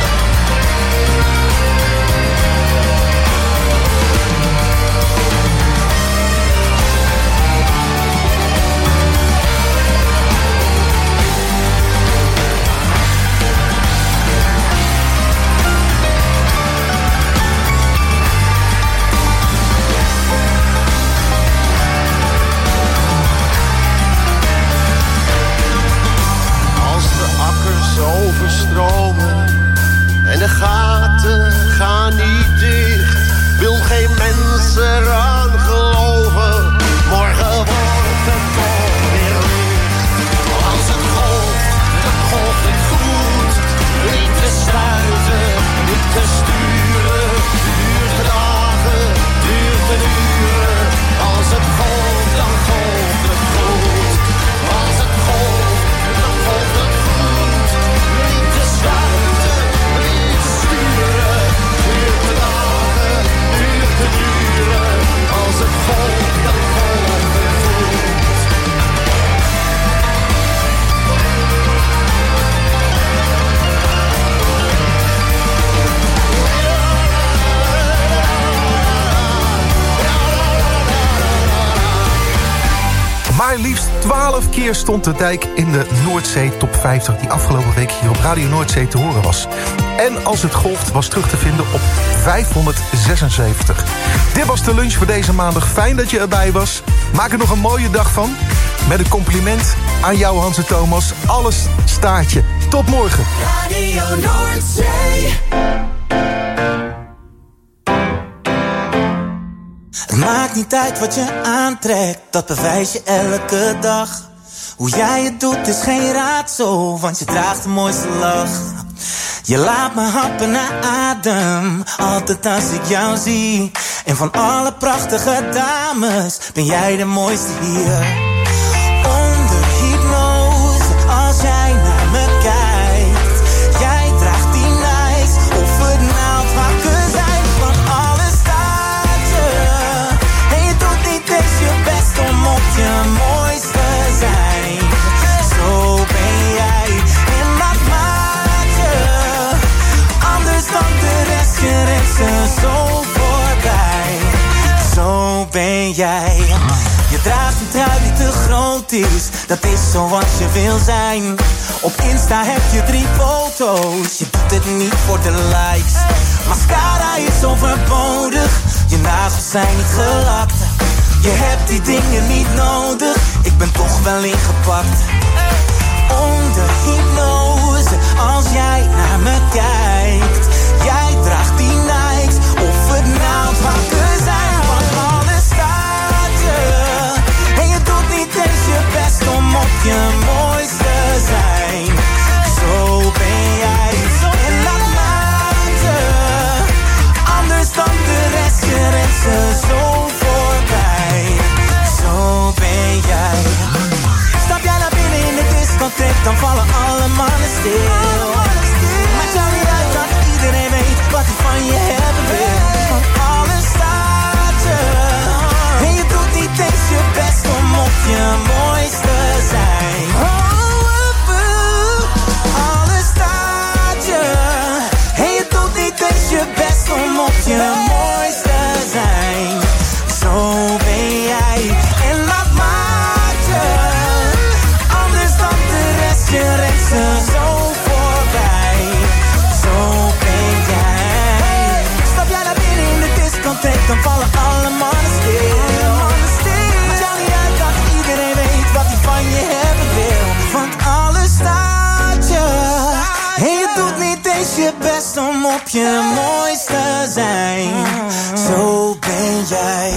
Als de akkers overstromen en de gaten gaan niet dicht, wil geen mens eraan geloven. Morgen wordt het toch weer licht. Als het golft, dan golft het goed. Niet te stuiten, niet te sturen. Duurt de dagen, duurt te duren. Als het golft, dan golft het goed. Als het golft, dan golft het goed. Niet te stuiten, niet te sturen. Duurt de dagen, duurt te duren. twaalf keer stond de dijk in de Noordzee Top vijftig... die afgelopen week hier op Radio Noordzee te horen was. En Als het golft was terug te vinden op vijfhonderdzesenzeventig. Dit was de lunch voor deze maandag. Fijn dat je erbij was. Maak er nog een mooie dag van. Met een compliment aan jou, Hans en Thomas. Alles staat je. Tot morgen. Radio Noordzee. Het maakt niet uit wat je aantrekt, dat bewijs je elke dag. Hoe jij het doet is geen raadsel, want je draagt de mooiste lach. Je laat me happen naar adem, altijd als ik jou zie. En van alle prachtige dames, ben jij de mooiste hier. Onder hypnose, als jij naar me kijkt. Jij draagt die nice, of het naaldhakken zijn. Van alles staat je, en je doet niet eens je best om op je mooiste zijn. Zo ben jij, en dat maakt je anders dan de rest. Je rent ze zo voorbij. Zo ben jij. Je draagt een trui die te groot is, dat is zoals je wil zijn. Op Insta heb je drie foto's, je doet het niet voor de likes. Mascara is overbodig, je nagels zijn niet gelakt. Je hebt die dingen niet nodig, ik ben toch wel ingepakt. Onder hypnose, als jij naar me kijkt. Jij draagt die Nikes, of het naaldhakken zijn. Want alles staat je, en je doet niet eens je best om op je mooiste zijn. Zo ben jij, en dat maakt je anders dan de rest. Je rent ze zo voorbij. Zo ben jij. Stap jij naar binnen in de discotheek, dan vallen alle mannen stil. Maakt jou niet uit dat iedereen weet wat hij van je hebben wil. Want alles staat je, en je doet niet eens je best om op je mooiste zijn. Alles staat je, en je doet niet eens je best om op je mooiste zijn. Zo ben jij, en dat maakt je anders dan de rest. Je rent ze zo voorbij. Zo ben jij. Stap jij naar binnen in de discotheek, dan vallen alle mannen stil. Maakt jou niet uit dat iedereen weet wat hij van je hebben wil. Want alles staat je, en je doet niet eens je best om op je mooiste zijn. Zo ben jij.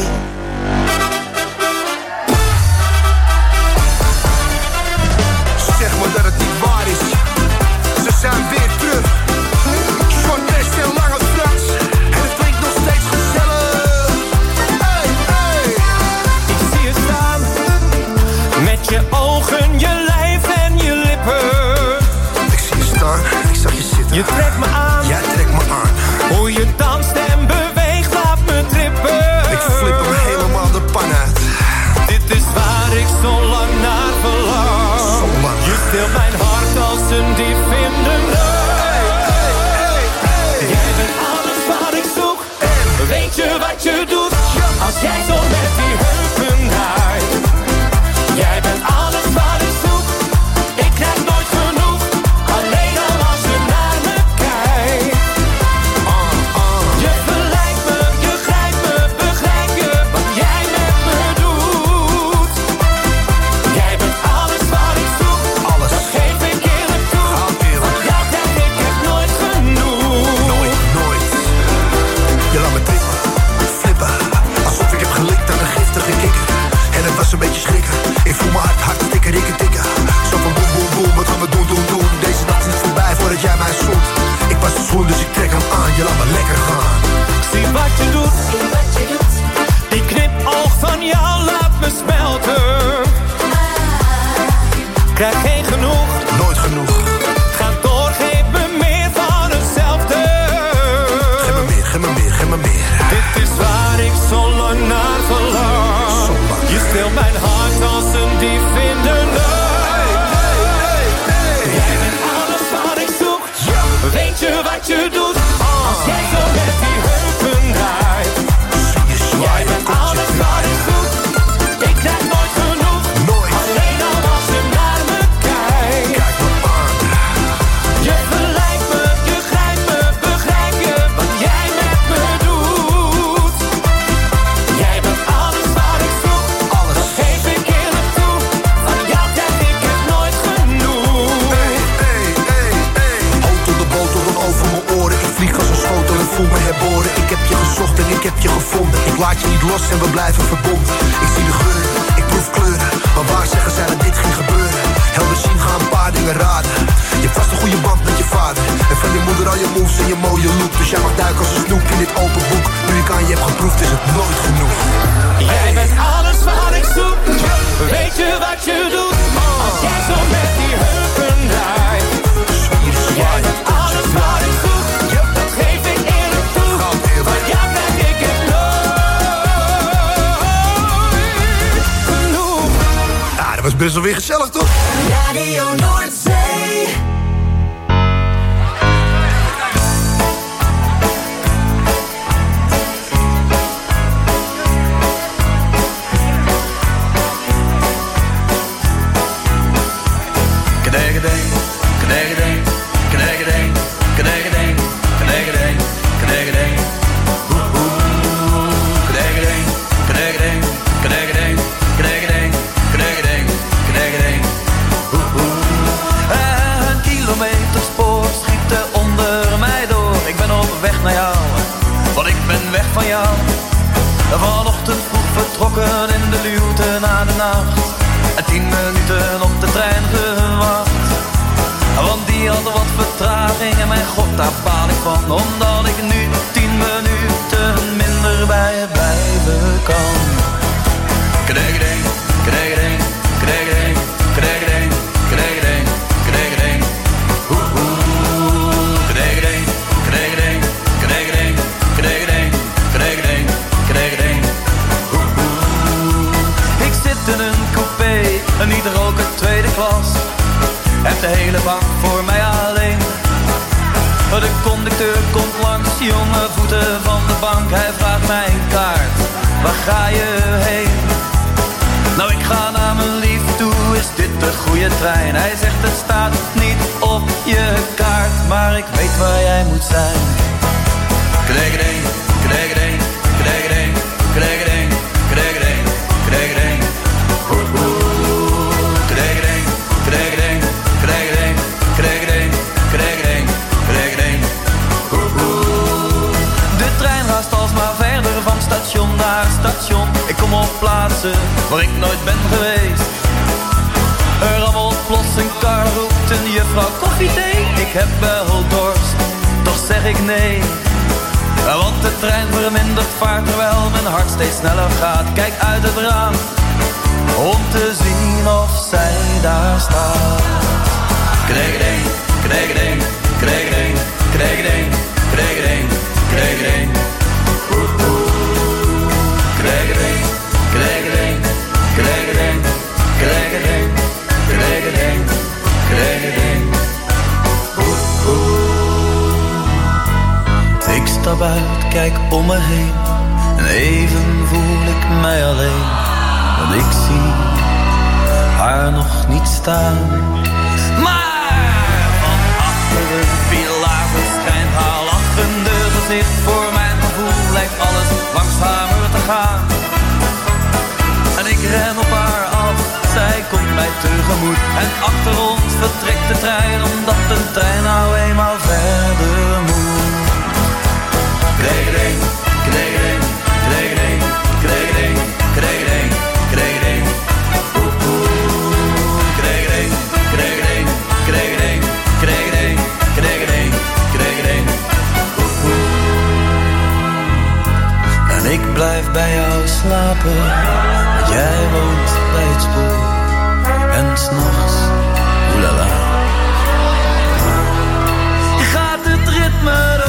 Zeg maar dat het niet waar is. Ze zijn weer terug. Short best en lange Frans. En het klinkt nog steeds gezellig. Hey, hey. Ik zie je staan, met je ogen, je lijf en je lippen. Ik zie je staan, ik zag je zitten. Je trekt me aan, jij trekt me aan. Hoe je danst en beweegt, laat me trippen. Ik flip hem helemaal de pan uit. Dit is waar ik zo lang naar verlang. Zo lang. Je steelt mijn hart als een dief in de nacht. Hey, hey, hey. Jij bent alles wat ik zoek. En weet je wat je doet? Als jij zo met die heupen draait. Jij bent alles wat ik zoek. Ik krijg nooit genoeg. Alleen al als je naar me kijkt. Uh, uh. Je verleidt me, je grijpt me, begrijp je wat jij met me doet? Jij bent alles wat ik zoek. Alles. Dat geef ik eerlijk toe. Hou eerlijk. Van jou krijg ik echt nooit genoeg. Nooit, nooit. Je laat me trippen, flippen. Alsof ik heb gelikt aan een giftige kikker. En het was een beetje schrikken. Ik voel me hard, hard tikken, rikken, tikken. Zo van boem, boem, boem, wat gaan we doen, doen, doen. Deze nacht is voorbij voordat jij mij zoent. Ik was te zwoel, dus ik trek hem aan. Je laat me lekker gaan. Zie wat je doet. Die knipoog van jou laat me smelten. Krijg geen genoeg. Nooit genoeg. Ga door, geef me meer van hetzelfde. Geef me meer, geef me meer, geef me meer. Dit is waar ik zo lang naar verlang. Zo lang. Je steelt mijn hart als een dief in de nacht. Jij bent alles wat ik zoek. Weet je wat je doet? Als jij zo met die heupen draait. Jij bent alles wat ik zoek. Ik krijg nooit genoeg. Nooit. Alleen al laat je niet los en we blijven verbond. Ik zie de geur, ik proef kleuren, maar waar zeggen zij dat dit ging gebeuren? Helder zien gaan een paar dingen raden. Je hebt vast een goede band met je vader. En van je moeder al je moves en je mooie look. Dus jij mag duiken als een snoep in dit open boek. Nu ik aan je heb geproefd is het nooit genoeg. Jij bent alles wat ik zoek. Weet je wat je doet? Als jij zo met die heupen draait. Jij bent alles wat ik zoek. Dat geef ik eerlijk toe. Van jou krijg ik het nooit genoeg. Ja, dat was best wel weer gezellig, toch? Radio Noordzee. Van jou, vanochtend vroeg vertrokken in de luwte na de nacht. En tien minuten op de trein gewacht. Want die had wat vertraging en mijn god, daar baal ik van. Omdat ik nu tien minuten minder bij je blijven kan. Kregeding, kregeding, kregeding, kregeding, kregeding, kregeding. Oeh, oeh, kregeding, kregeding, kregeding, kregeding. Kregeding, kregeding. Oeh, oeh. Ik zit in een coupé, niet roken tweede klas. Heb de hele bank voor mij alleen. De conducteur komt langs, jonge voeten van de bank. Hij vraagt mij een kaart, waar ga je heen? Nou, ik ga naar mijn lief toe, is dit de goede trein? Hij zegt het staat niet op je kaart, maar ik weet waar jij moet zijn. Kregeding, kregeding, kregeding, kregeding, kregeding, kregeding. Oeh, oeh, kregeding, kregeding, kregeding, kregeding, kregeding, kregeding. Oeh, oeh. De trein raast alsmaar verder van station naar station. Ik kom op plaatsen waar ik nooit ben geweest. Er rammelt plots een kar, roept een juffrouw koffie, thee. Ik heb wel dorst, toch zeg ik nee. Want de trein vermindert vaart terwijl mijn hart steeds sneller gaat. Kijk uit het raam om te zien of zij daar staat. Kregeding, kregeding, kregeding, kregeding, kregeding, kregeding. Oeh, oeh. Kregeding, kregeding, kregeding, kregeding, kregeding, kregeding. Oeh, oeh. Ik stap uit, kijk om me heen. En even voel ik mij alleen. Want ik zie haar nog niet staan. Maar van achter een pilaar verschijnt haar lachende gezicht. Voor mijn gevoel lijkt alles langzamer te gaan. En ik ren op haar af, zij komt mij tegemoet. En achter ons vertrekt de trein, omdat de trein nou eenmaal verder moet. Kregeding, kregeding, kregeding, kregeding, kregeding, kregeding. Oeh, oeh. Kregeding, kregeding, kregeding, kregeding, kregeding, kregeding. Oeh, oeh. En ik blijf bij jou slapen, want jij woont bij het spoor. En 's nachts, oelala, gaat het ritme door.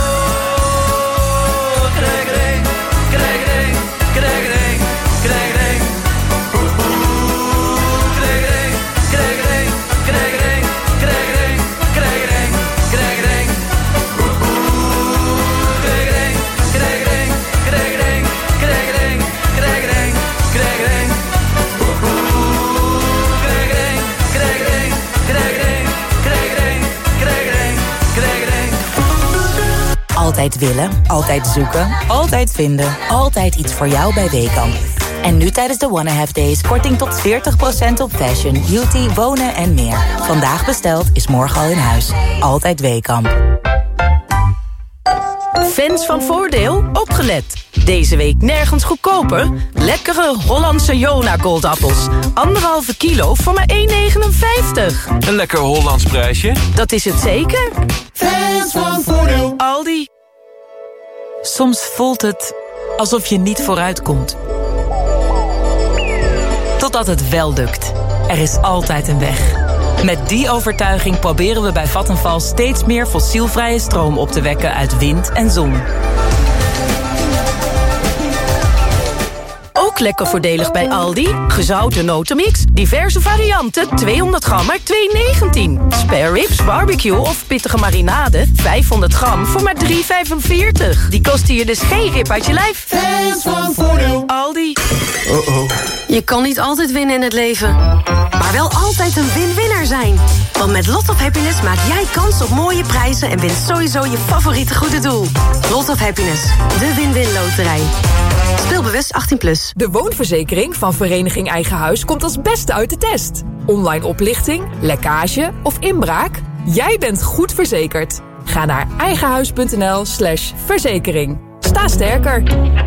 Kregeding, kregeding, kregeding, kregeding. Oeh, oeh. Kregeding, kregeding, kregeding, kregeding, kregeding, kregeding. Oeh, oeh. Kregeding, kregeding, kregeding, kregeding, kregeding, kregeding. Oeh, oeh. Kregeding, kregeding, kregeding, kregeding, kregeding, kregeding. Altijd willen, altijd zoeken, altijd vinden, altijd iets voor jou bij Weekamp. En nu tijdens de Wanna Have Days korting tot veertig procent op fashion, beauty, wonen en meer. Vandaag besteld is morgen al in huis. Altijd Weekamp. Fans van Voordeel, opgelet. Deze week nergens goedkoper. Lekkere Hollandse Jona Goldappels. Anderhalve kilo voor maar één negenenvijftig. Een lekker Hollands prijsje. Dat is het zeker. Fans van Voordeel. Aldi. Soms voelt het alsof je niet vooruitkomt. Totdat het wel lukt. Er is altijd een weg. Met die overtuiging proberen we bij Vattenfall steeds meer fossielvrije stroom op te wekken uit wind en zon. Ook lekker voordelig bij Aldi. Gezouten notenmix, diverse varianten, tweehonderd gram maar twee negentien. Spare ribs, barbecue of pittige marinade, vijfhonderd gram voor maar drie vijfenveertig. Die kosten je dus geen rib uit je lijf. Fans van Voordeel. Aldi. Oh oh. Je kan niet altijd winnen in het leven, maar wel altijd een win-winner zijn. Want met Lot of Happiness maak jij kans op mooie prijzen en wint sowieso je favoriete goede doel. Lot of Happiness, de win-win loterij. Speel bewust achttien plus. De woonverzekering van Vereniging Eigen Huis komt als beste uit de test. Online oplichting, lekkage of inbraak? Jij bent goed verzekerd. Ga naar eigenhuis.nl slash verzekering. Sta sterker.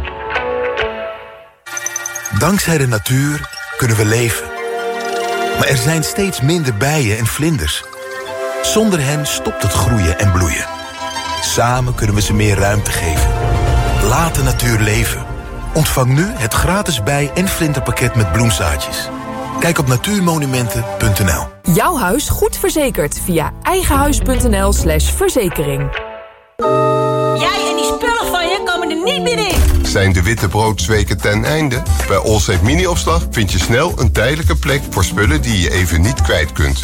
Dankzij de natuur kunnen we leven. Maar er zijn steeds minder bijen en vlinders. Zonder hen stopt het groeien en bloeien. Samen kunnen we ze meer ruimte geven. Laat de natuur leven. Ontvang nu het gratis bij- en vlinderpakket met bloemzaadjes. Kijk op natuurmonumenten punt n l. Jouw huis goed verzekerd via eigenhuis.nl slash verzekering. Jij en die spullen van je komen er niet meer in. Zijn de witte broodsweken ten einde? Bij Allsafe Mini-opslag vind je snel een tijdelijke plek voor spullen die je even niet kwijt kunt.